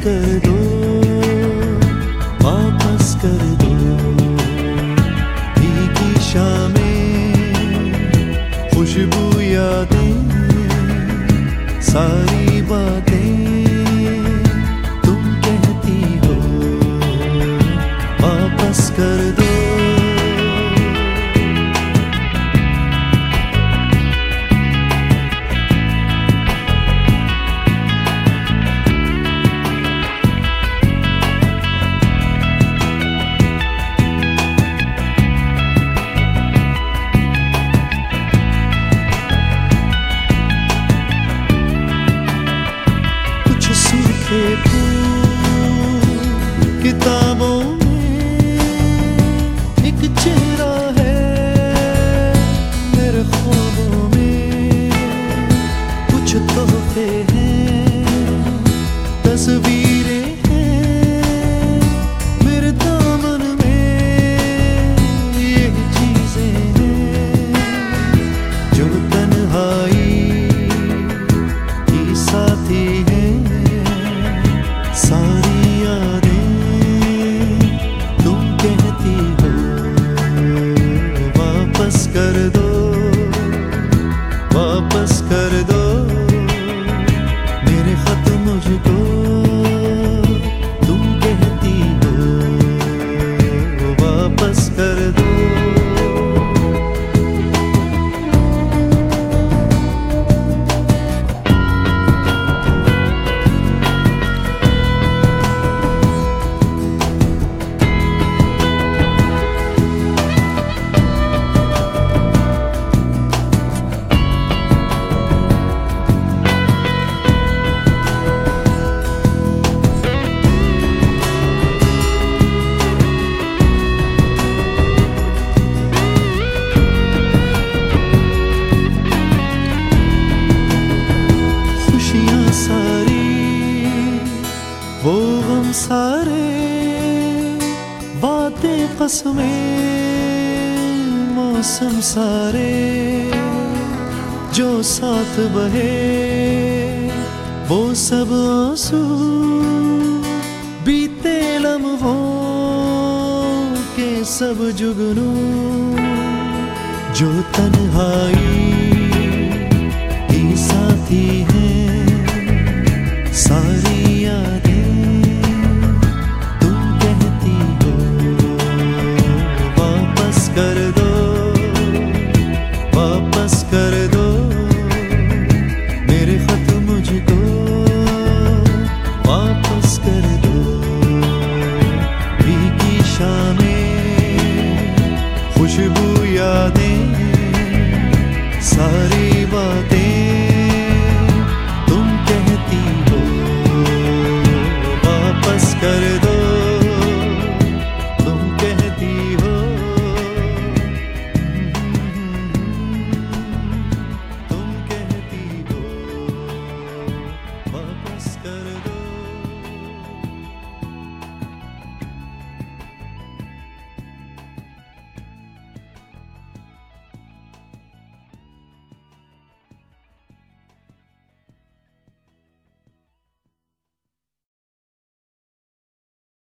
कर दो, वापस कर दो। भीगी शामें, खुशबू यादें, सारी बातें तुम कहती हो, वापस कर दो। सूखे फूल किताबों में एक चेहरा है, मेरे ख्वाबों में कुछ तोहफे हैं, तस्वीरें हैं मेरे दामन में। ये चीजें हैं जो तन्हाई की साथी है, सारी यादें तुम कहती हो, वापस कर दो, वापस कर दो मेरे खत मुझको, तुम कहती हो, वापस कर दो। वो गम सारे, बातें कसमें, मौसम सारे जो साथ बहे, वो सब आंसू बीते लम्हों के सब जुगनू, जो तन्हाई की साथी है।